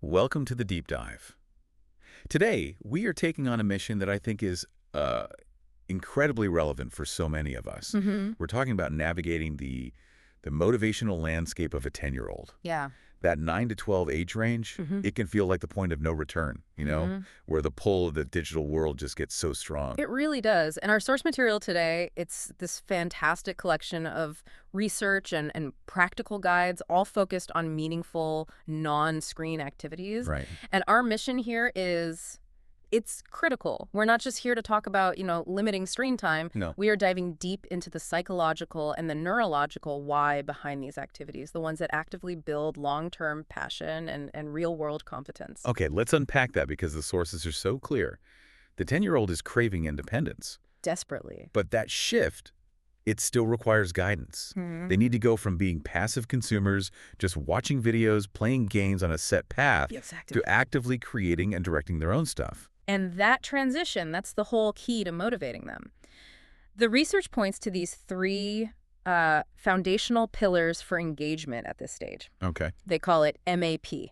Welcome to the Deep Dive. Today, we are taking on a mission that I think is incredibly relevant for so many of us. hmm We're talking about navigating the motivational landscape of a 10-year-old. Yeah. That 9 to 12 age range, hmm it can feel like the point of no return, hmm where the pull of the digital world just gets so strong. It really does. And our source material today, it's this fantastic collection of research and practical guides, all focused on meaningful non-screen activities. Right. And our mission here is it's critical. We're not just here to talk about, limiting screen time. No. We are diving deep into the psychological and the neurological why behind these activities, the ones that actively build long-term passion and real-world competence. Okay, let's unpack that because the sources are so clear. The 10-year-old is craving independence, Desperately. but that shift, it still requires guidance. Mhm. They need to go from being passive consumers, just watching videos, playing games on a set path, Exactly. to actively creating and directing their own stuff. And that transition, that's the whole key to motivating them. The research points to these three foundational pillars for engagement at this stage. Okay. They call it MAP: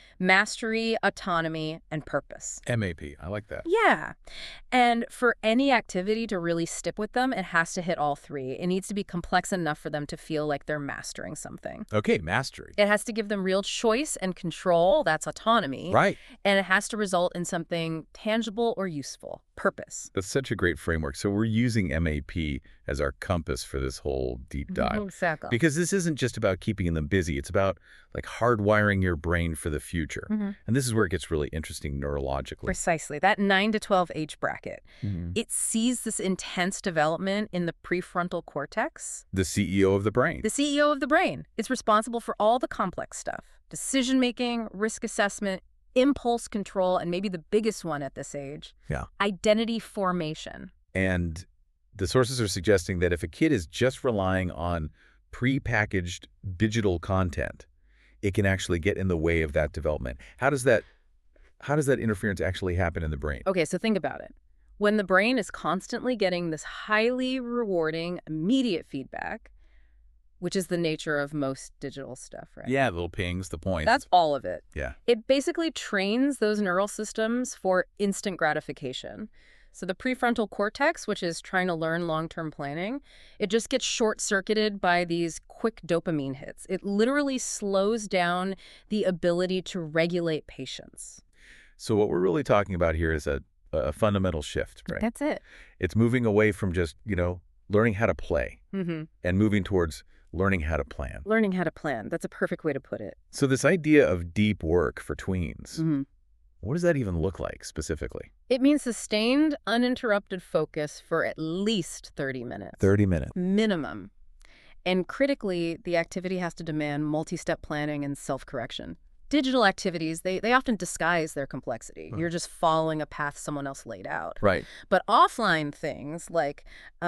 mastery, autonomy, and purpose. MAP, I like that. Yeah. And for any activity to really stick with them, it has to hit all three. It needs to be complex enough for them to feel like they're mastering something. Okay, mastery. It has to give them real choice and control. That's autonomy. Right. And it has to result in something tangible or useful. Purpose. That's such a great framework. So we're using MAP as our compass for this whole deep dive. Exactly. Because this isn't just about keeping them busy. It's about like hardwiring your brain for the future. And this is where it gets really interesting neurologically. Precisely. That 9 to 12 age bracket. Mhm. It sees this intense development in the prefrontal cortex, The CEO of the brain. the CEO of the brain. It's responsible for all the complex stuff: decision-making, risk assessment, impulse control, and maybe the biggest one at this age, Yeah. identity formation. And the sources are suggesting that if a kid is just relying on prepackaged digital content, it can actually get in the way of that development. How does that interference actually happen in the brain? Okay, so think about it. When the brain is constantly getting this highly rewarding, immediate feedback, which is the nature of most digital stuff, right? Yeah, the little pings, the points. That's all of it. Yeah. It basically trains those neural systems for instant gratification. So the prefrontal cortex, which is trying to learn long-term planning, it just gets short-circuited by these quick dopamine hits. It literally slows down the ability to regulate patience. So what we're really talking about here is a fundamental shift, right? That's it. It's moving away from just, learning how to play Mm-hmm. and moving towards learning how to plan. Learning how to plan. That's a perfect way to put it. So this idea of deep work for tweens, Mm-hmm. what does that even look like specifically? It means sustained, uninterrupted focus for at least 30 minutes. 30 minutes. Minimum. And critically, the activity has to demand multi-step planning and self-correction. Digital activities, they often disguise their complexity. Right. You're just following a path someone else laid out. Right. But offline things like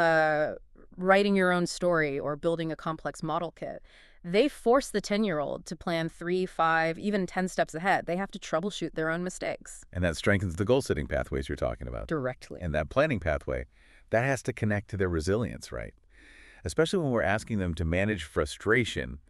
writing your own story or building a complex model kit, they force the 10-year-old to plan 3, 5, even 10 steps ahead. They have to troubleshoot their own mistakes And that strengthens the goal-setting pathways you're talking about. directly. And that planning pathway, that has to connect to their resilience, right? Especially when we're asking them to manage frustration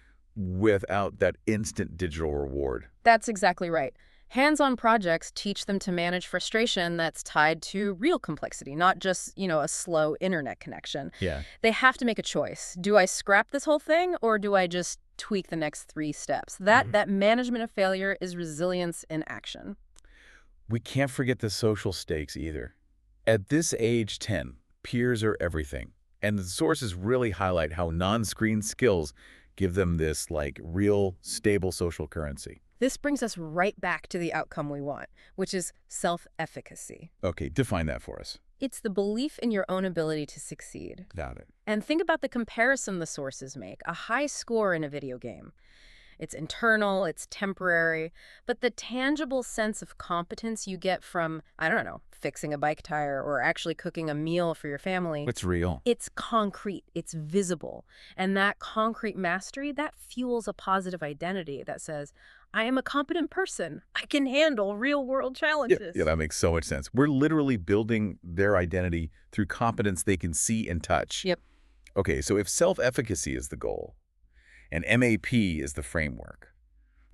without that instant digital reward. That's exactly right. Hands-on projects teach them to manage frustration that's tied to real complexity, not just, a slow internet connection. Yeah. They have to make a choice. Do I scrap this whole thing, or do I just tweak the next 3 steps? That management of failure is resilience in action. We can't forget the social stakes either. At this age 10, peers are everything. And the sources really highlight how non-screen skills give them this real stable social currency. This brings us right back to the outcome we want, which is self-efficacy. Okay, define that for us. It's the belief in your own ability to succeed. Got it. And think about the comparison the sources make. A high score in a video game. It's internal, it's temporary, but the tangible sense of competence you get from, I don't know, fixing a bike tire or actually cooking a meal for your family, It's real. it's concrete, it's visible. And that concrete mastery, that fuels a positive identity that says, I am a competent person. I can handle real-world challenges. Yeah, that makes so much sense. We're literally building their identity through competence they can see and touch. Yep. Okay, so if self-efficacy is the goal and MAP is the framework,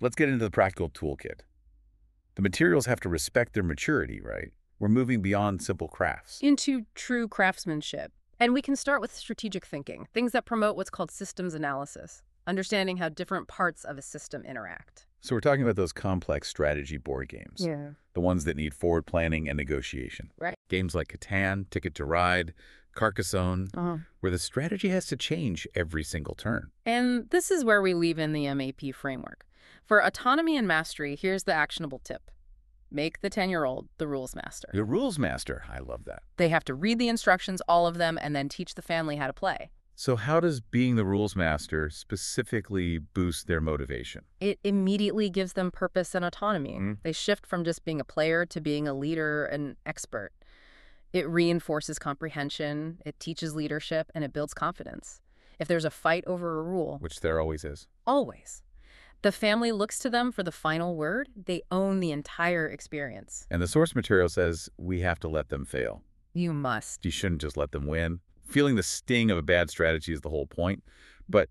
let's get into the practical toolkit. The materials have to respect their maturity, right? We're moving beyond simple crafts. Into true craftsmanship. And we can start with strategic thinking, things that promote what's called systems analysis, understanding how different parts of a system interact. So we're talking about those complex strategy board games. Yeah. The ones that need forward planning and negotiation. Right. Games like Catan, Ticket to Ride, Carcassonne, where the strategy has to change every single turn. And this is where we weave in the MAP framework. For autonomy and mastery, here's the actionable tip. Make the 10-year-old the rules master. The rules master, I love that. They have to read the instructions, all of them, and then teach the family how to play. So how does being the rules master specifically boost their motivation? It immediately gives them purpose and autonomy. They shift from just being a player to being a leader and expert. It reinforces comprehension, it teaches leadership, and it builds confidence. If there's a fight over a rule, Which there always is. always, the family looks to them for the final word. They own the entire experience. And the source material says we have to let them fail. You must. You shouldn't just let them win. Feeling the sting of a bad strategy is the whole point. But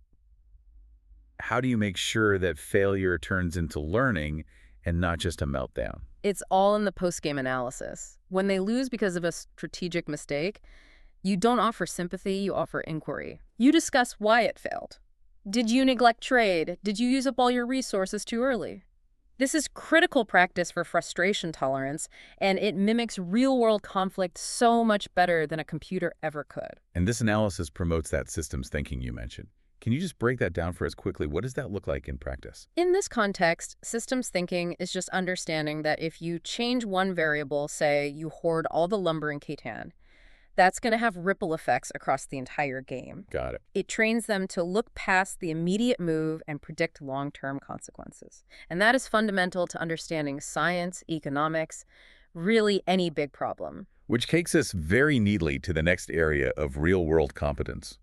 how do you make sure that failure turns into learning and not just a meltdown? It's all in the post-game analysis. When they lose because of a strategic mistake, you don't offer sympathy, you offer inquiry. You discuss why it failed. Did you neglect trade? Did you use up all your resources too early? This is critical practice for frustration tolerance, and it mimics real-world conflict so much better than a computer ever could. And this analysis promotes that systems thinking you mentioned. Can you just break that down for us quickly? What does that look like in practice? In this context, systems thinking is just understanding that if you change one variable, say you hoard all the lumber in Catan, that's going to have ripple effects across the entire game. Got it. It trains them to look past the immediate move and predict long-term consequences. And that is fundamental to understanding science, economics, really any big problem. Which takes us very neatly to the next area of real-world competence.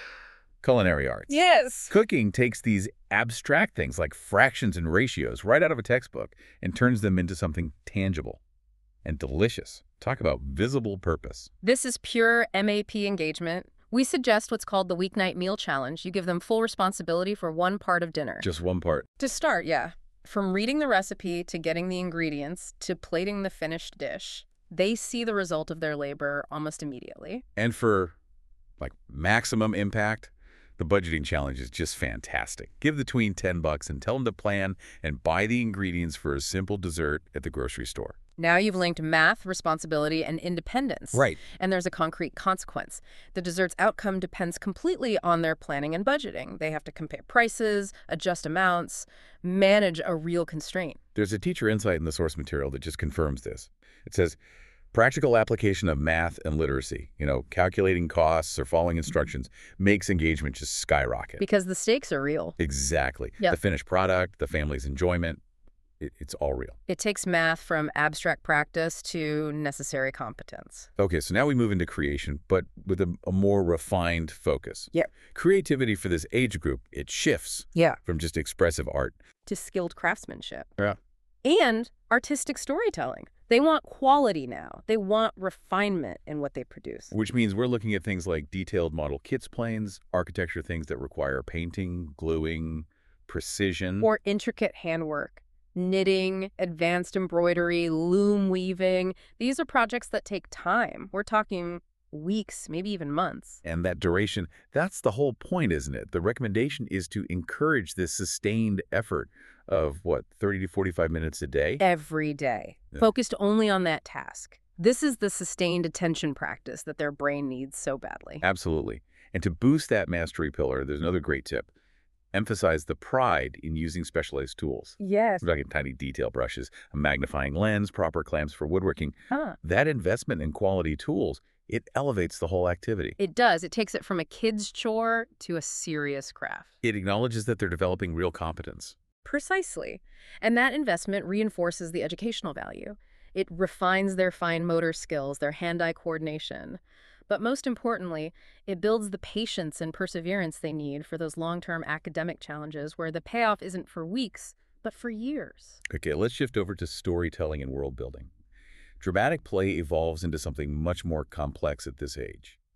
Culinary arts. Yes. Cooking takes these abstract things like fractions and ratios right out of a textbook and turns them into something tangible and delicious. Talk about visible purpose. This is pure MAP engagement. We suggest what's called the weeknight meal challenge. You give them full responsibility for one part of dinner. Just one part. To start, yeah. From reading the recipe to getting the ingredients to plating the finished dish, they see the result of their labor almost immediately. And for like maximum impact, the budgeting challenge is just fantastic. Give the tween $10 and tell them to plan and buy the ingredients for a simple dessert at the grocery store. Now you've linked math, responsibility, and independence. Right. And there's a concrete consequence. The dessert's outcome depends completely on their planning and budgeting. They have to compare prices, adjust amounts, manage a real constraint. There's a teacher insight in the source material that just confirms this. It says, practical application of math and literacy, calculating costs or following instructions, makes engagement just skyrocket. Because the stakes are real. Exactly. Yep. The finished product, the family's enjoyment, it's all real. It takes math from abstract practice to necessary competence. Okay, so now we move into creation, but with a more refined focus. Yep. Creativity for this age group, it shifts from just expressive art. To skilled craftsmanship. Yeah. And artistic storytelling. They want quality now. They want refinement in what they produce. Which means we're looking at things like detailed model kits planes, architecture things that require painting, gluing, precision. Or intricate handwork. Knitting, advanced embroidery, loom weaving. These are projects that take time. We're talking weeks, maybe even months. And that duration, that's the whole point, isn't it? The recommendation is to encourage this sustained effort of, 30 to 45 minutes a day? Every day. Yeah. Focused only on that task. This is the sustained attention practice that their brain needs so badly. Absolutely. And to boost that mastery pillar, there's another great tip. Emphasize the pride in using specialized tools. Yes. We're talking tiny detail brushes, a magnifying lens, proper clamps for woodworking. That investment in quality tools, it elevates the whole activity. It does. It takes it from a kid's chore to a serious craft. It acknowledges that they're developing real competence. Precisely. And that investment reinforces the educational value. It refines their fine motor skills, their hand-eye coordination. But most importantly, it builds the patience and perseverance they need for those long-term academic challenges where the payoff isn't for weeks, but for years. Okay, let's shift over to storytelling and world building. Dramatic play evolves into something much more complex at this age.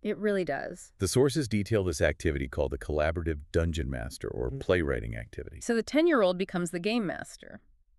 It really does. The sources detail this activity called the collaborative dungeon master or playwriting activity. So the 10-year-old becomes the game master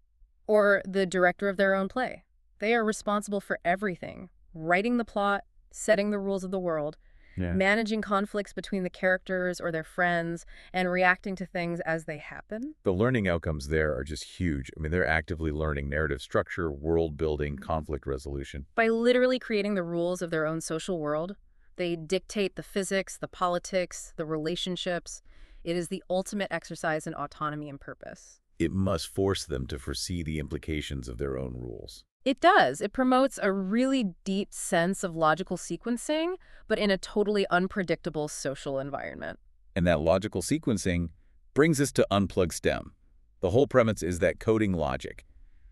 or the director of their own play. They are responsible for everything, writing the plot, setting the rules of the world, managing conflicts between the characters or their friends, and reacting to things as they happen. The learning outcomes there are just huge. I mean, they're actively learning narrative structure, world building, conflict resolution. By literally creating the rules of their own social world, they dictate the physics, the politics, the relationships. It is the ultimate exercise in autonomy and purpose. It must force them to foresee the implications of their own rules. It does. It promotes a really deep sense of logical sequencing, but in a totally unpredictable social environment. And that logical sequencing brings us to Unplug STEM. The whole premise is that coding logic,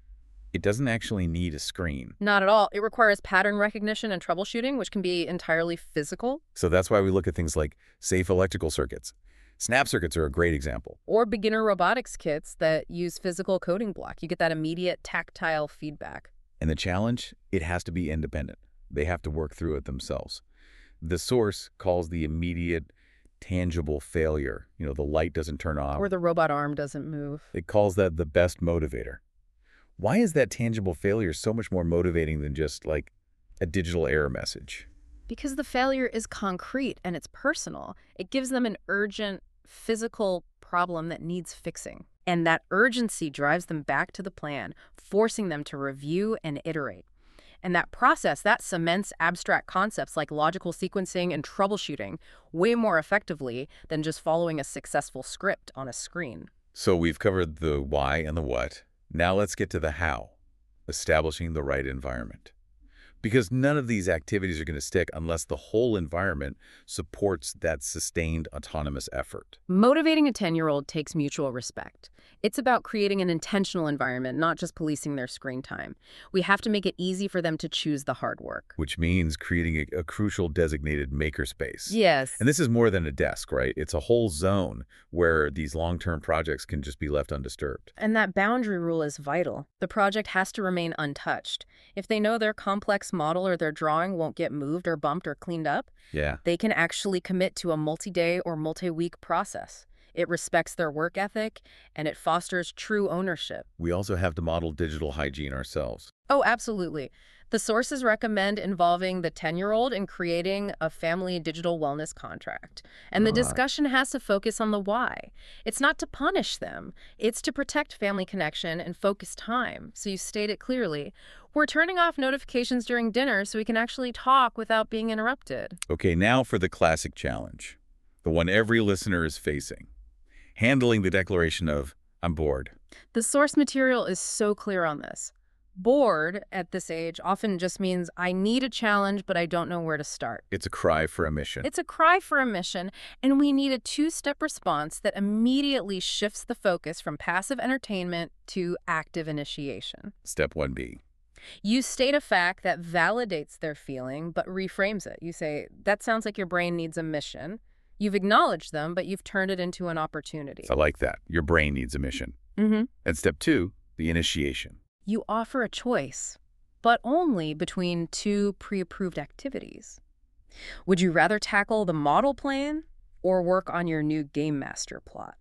it doesn't actually need a screen. Not at all. It requires pattern recognition and troubleshooting, which can be entirely physical. So that's why we look at things like safe electrical circuits. Snap circuits are a great example. Or beginner robotics kits that use physical coding block. You get that immediate tactile feedback. And the challenge, it has to be independent. They have to work through it themselves. The source calls the immediate, tangible failure. The light doesn't turn off. Or the robot arm doesn't move. It calls that the best motivator. Why is that tangible failure so much more motivating than just like a digital error message? Because the failure is concrete and it's personal. It gives them an urgent, physical problem that needs fixing. And that urgency drives them back to the plan, forcing them to review and iterate. And that process, that cements abstract concepts like logical sequencing and troubleshooting way more effectively than just following a successful script on a screen. So we've covered the why and the what. Now let's get to the how, establishing the right environment. Because none of these activities are going to stick unless the whole environment supports that sustained autonomous effort. Motivating a 10-year-old takes mutual respect. It's about creating an intentional environment, not just policing their screen time. We have to make it easy for them to choose the hard work. Which means creating a crucial designated makerspace. Yes. And this is more than a desk, right? It's a whole zone where these long-term projects can just be left undisturbed. And that boundary rule is vital. The project has to remain untouched. If they know their complex model or their drawing won't get moved or bumped or cleaned up, they can actually commit to a multi-day or multi-week process. It respects their work ethic, and it fosters true ownership. We also have to model digital hygiene ourselves. Oh, absolutely. The sources recommend involving the 10-year-old in creating a family digital wellness contract. And the discussion has to focus on the why. It's not to punish them. It's to protect family connection and focus time. So you state it clearly. We're turning off notifications during dinner so we can actually talk without being interrupted. Okay, now for the classic challenge, the one every listener is facing. Handling the declaration of, I'm bored. The source material is so clear on this. Bored at this age often just means I need a challenge, but I don't know where to start. It's a cry for a mission. It's a cry for a mission, and we need a two-step response that immediately shifts the focus from passive entertainment to active initiation. Step 1B. You state a fact that validates their feeling, but reframes it. You say, that sounds like your brain needs a mission. You've acknowledged them, but you've turned it into an opportunity. I like that. Your brain needs a mission. Mm-hmm. And step 2, the initiation. You offer a choice, but only between two pre-approved activities. Would you rather tackle the model plan or work on your new game master plot?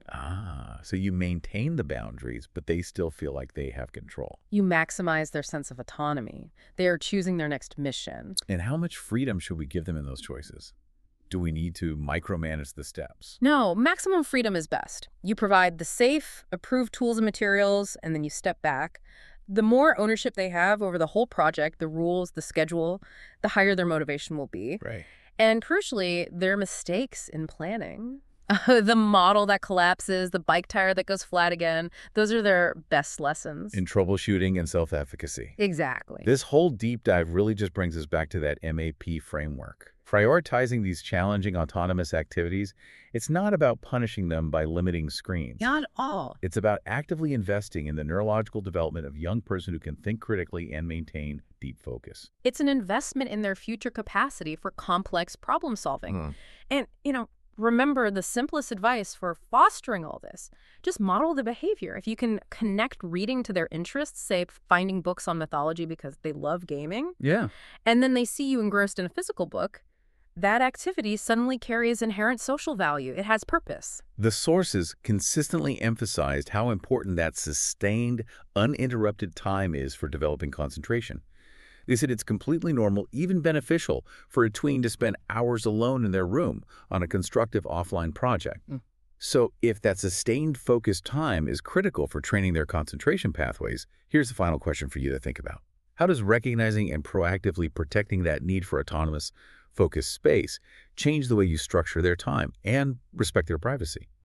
So you maintain the boundaries, but they still feel like they have control. You maximize their sense of autonomy. They are choosing their next mission. And how much freedom should we give them in those choices? Do we need to micromanage the steps? No, maximum freedom is best. You provide the safe, approved tools and materials, and then you step back. The more ownership they have over the whole project, the rules, the schedule, the higher their motivation will be. Right. And crucially, their mistakes in planning, the model that collapses, the bike tire that goes flat again, those are their best lessons. In troubleshooting and self-efficacy. Exactly. This whole deep dive really just brings us back to that MAP framework. Prioritizing these challenging autonomous activities, it's not about punishing them by limiting screens. Not all. It's about actively investing in the neurological development of a young person who can think critically and maintain deep focus. It's an investment in their future capacity for complex problem solving. And, remember the simplest advice for fostering all this. Just model the behavior. If you can connect reading to their interests, say finding books on mythology because they love gaming, Yeah. and then they see you engrossed in a physical book, that activity suddenly carries inherent social value. It has purpose. The sources consistently emphasized how important that sustained, uninterrupted time is for developing concentration. They said it's completely normal, even beneficial, for a tween to spend hours alone in their room on a constructive offline project. So if that sustained focused time is critical for training their concentration pathways, here's the final question for you to think about. How does recognizing and proactively protecting that need for autonomous, focused space change the way you structure their time and respect their privacy?